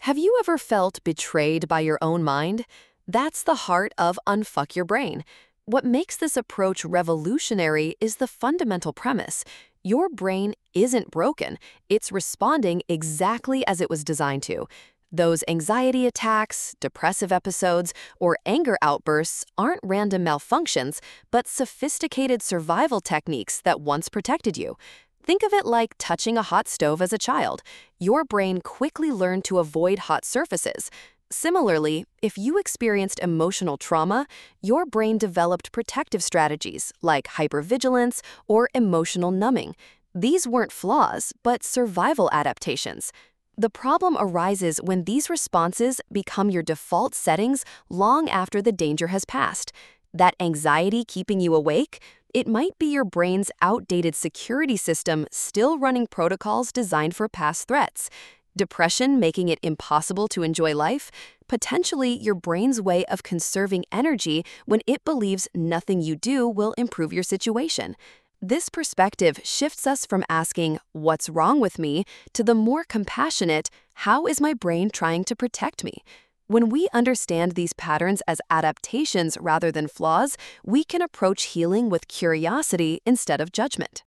Have you ever felt betrayed by your own mind? That's the heart of Unfuck Your Brain. What makes this approach revolutionary is the fundamental premise. Your brain isn't broken, it's responding exactly as it was designed to. Those anxiety attacks, depressive episodes, or anger outbursts aren't random malfunctions, but sophisticated survival techniques that once protected you. Think of it like touching a hot stove as a child. Your brain quickly learned to avoid hot surfaces. Similarly, if you experienced emotional trauma, your brain developed protective strategies like hypervigilance or emotional numbing. These weren't flaws, but survival adaptations. The problem arises when these responses become your default settings long after the danger has passed. That anxiety keeping you awake? It might be your brain's outdated security system still running protocols designed for past threats. Depression making it impossible to enjoy life? Potentially your brain's way of conserving energy when it believes nothing you do will improve your situation. This perspective shifts us from asking, "What's wrong with me?" to the more compassionate, "How is my brain trying to protect me?" When we understand these patterns as adaptations rather than flaws, we can approach healing with curiosity instead of judgment.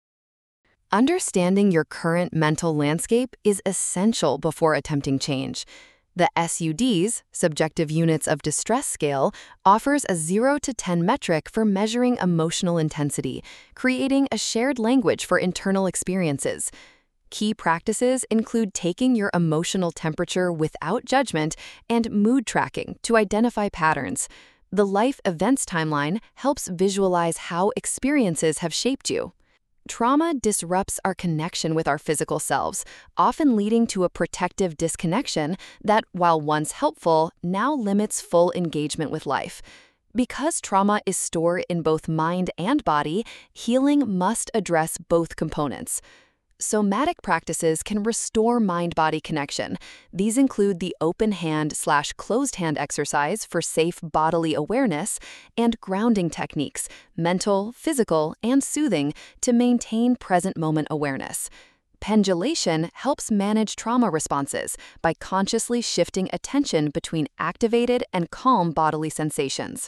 Understanding your current mental landscape is essential before attempting change. The SUDs, Subjective Units of Distress Scale, offers a 0 to 10 metric for measuring emotional intensity, creating a shared language for internal experiences. Key practices include taking your emotional temperature without judgment and mood tracking to identify patterns. The life events timeline helps visualize how experiences have shaped you. Trauma disrupts our connection with our physical selves, often leading to a protective disconnection that, while once helpful, now limits full engagement with life. Because trauma is stored in both mind and body, healing must address both components. Somatic practices can restore mind-body connection. These include the open hand/closed hand exercise for safe bodily awareness and grounding techniques, mental, physical, and soothing to maintain present moment awareness. Pendulation helps manage trauma responses by consciously shifting attention between activated and calm bodily sensations.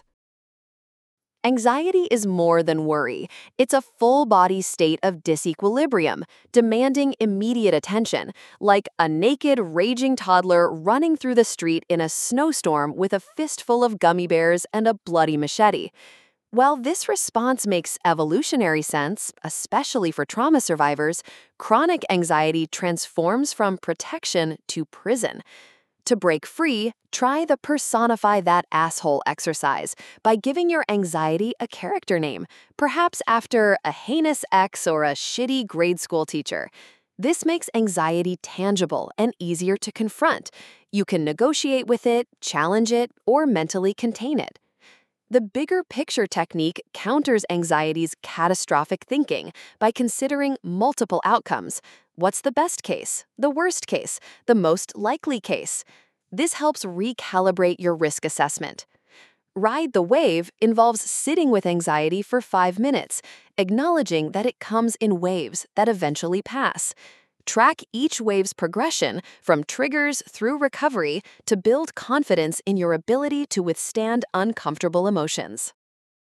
Anxiety is more than worry. It's a full-body state of disequilibrium, demanding immediate attention, like a naked, raging toddler running through the street in a snowstorm with a fistful of gummy bears and a bloody machete. While this response makes evolutionary sense, especially for trauma survivors, chronic anxiety transforms from protection to prison. To break free, try the Personify That Asshole exercise by giving your anxiety a character name, perhaps after a heinous ex or a shitty grade school teacher. This makes anxiety tangible and easier to confront. You can negotiate with it, challenge it, or mentally contain it. The bigger picture technique counters anxiety's catastrophic thinking by considering multiple outcomes. What's the best case, the worst case, the most likely case? This helps recalibrate your risk assessment. Ride the wave involves sitting with anxiety for 5 minutes, acknowledging that it comes in waves that eventually pass. Track each wave's progression from triggers through recovery to build confidence in your ability to withstand uncomfortable emotions.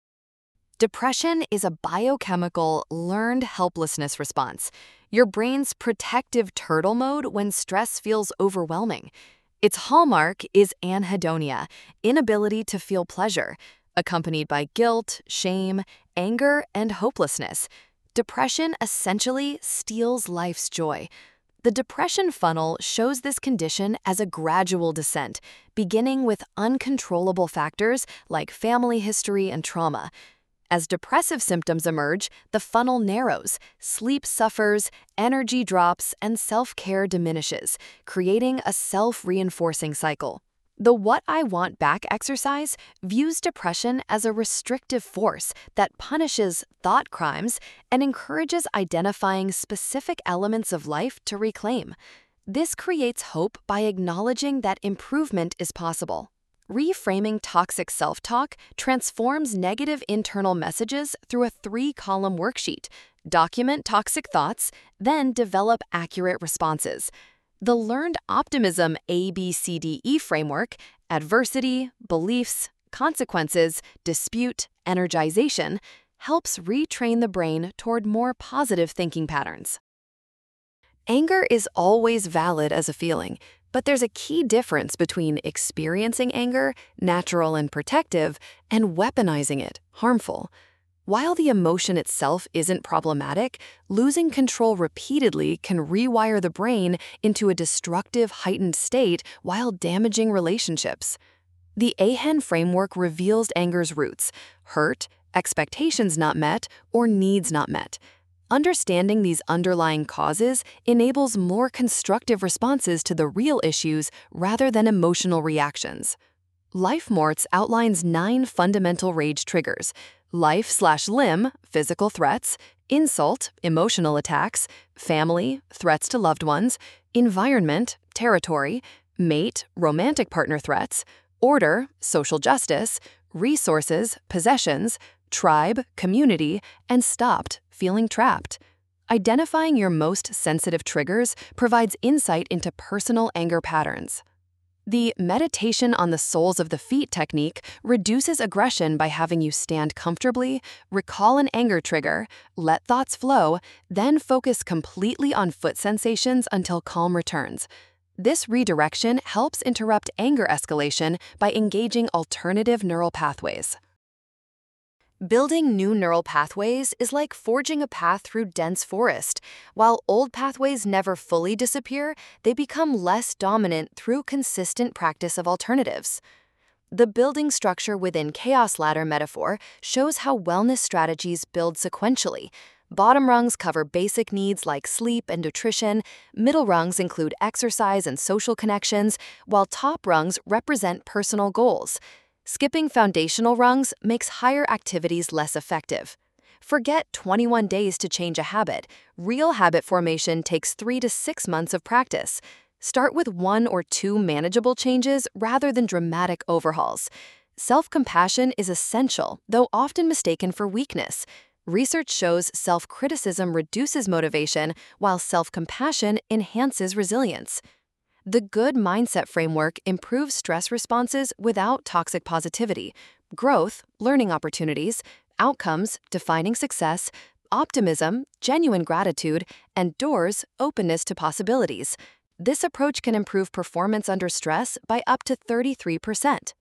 Depression is a biochemical, learned helplessness response, your brain's protective turtle mode when stress feels overwhelming. Its hallmark is anhedonia, inability to feel pleasure, accompanied by guilt, shame, anger, and hopelessness. Depression essentially steals life's joy. The depression funnel shows this condition as a gradual descent, beginning with uncontrollable factors like family history and trauma. As depressive symptoms emerge, the funnel narrows, sleep suffers, energy drops, and self-care diminishes, creating a self-reinforcing cycle. The What I Want Back exercise views depression as a restrictive force that punishes thought crimes and encourages identifying specific elements of life to reclaim. This creates hope by acknowledging that improvement is possible. Reframing toxic self-talk transforms negative internal messages through a 3-column worksheet. Document toxic thoughts, then develop accurate responses. The Learned Optimism ABCDE framework, adversity, beliefs, consequences, dispute, energization, helps retrain the brain toward more positive thinking patterns. Anger is always valid as a feeling, but there's a key difference between experiencing anger, natural and protective, and weaponizing it, harmful. While the emotion itself isn't problematic, losing control repeatedly can rewire the brain into a destructive, heightened state while damaging relationships. The AHEN framework reveals anger's roots: hurt, expectations not met, or needs not met. Understanding these underlying causes enables more constructive responses to the real issues rather than emotional reactions. LifeMorts outlines 9 fundamental rage triggers: life/limb, physical threats; insult, emotional attacks; family, threats to loved ones; environment, territory; mate, romantic partner threats; order, social justice; resources, possessions; tribe, community; and stopped, feeling trapped. Identifying your most sensitive triggers provides insight into personal anger patterns. The meditation on the soles of the feet technique reduces aggression by having you stand comfortably, recall an anger trigger, let thoughts flow, then focus completely on foot sensations until calm returns. This redirection helps interrupt anger escalation by engaging alternative neural pathways. Building new neural pathways is like forging a path through dense forest. While old pathways never fully disappear, they become less dominant through consistent practice of alternatives. The building structure within chaos ladder metaphor shows how wellness strategies build sequentially. Bottom rungs cover basic needs like sleep and nutrition, middle rungs include exercise and social connections, while top rungs represent personal goals. Skipping foundational rungs makes higher activities less effective. Forget 21 days to change a habit. Real habit formation takes 3 to 6 months of practice. Start with 1 or 2 manageable changes rather than dramatic overhauls. Self-compassion is essential, though often mistaken for weakness. Research shows self-criticism reduces motivation, while self-compassion enhances resilience. The Good Mindset framework improves stress responses without toxic positivity: growth, learning opportunities; outcomes, defining success; optimism, genuine gratitude; and doors, openness to possibilities. This approach can improve performance under stress by up to 33%.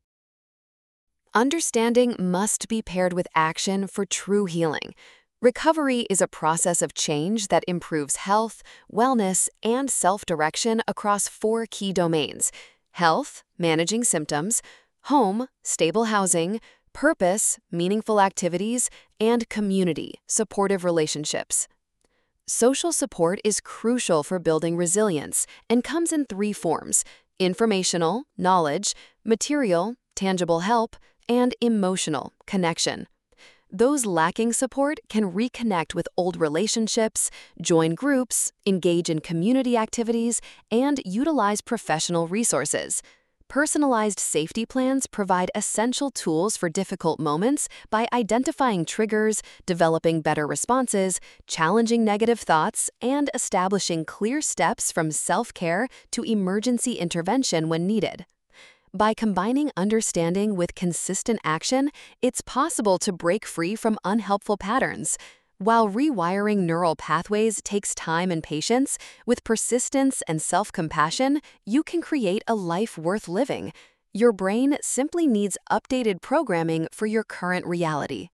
Understanding must be paired with action for true healing. Recovery is a process of change that improves health, wellness, and self-direction across 4 key domains: health, managing symptoms; home, stable housing; purpose, meaningful activities; and community, supportive relationships. Social support is crucial for building resilience and comes in 3 forms: informational, knowledge; material, tangible help; and emotional, connection. Those lacking support can reconnect with old relationships, join groups, engage in community activities, and utilize professional resources. Personalized safety plans provide essential tools for difficult moments by identifying triggers, developing better responses, challenging negative thoughts, and establishing clear steps from self-care to emergency intervention when needed. By combining understanding with consistent action, it's possible to break free from unhelpful patterns. While rewiring neural pathways takes time and patience, with persistence and self-compassion, you can create a life worth living. Your brain simply needs updated programming for your current reality.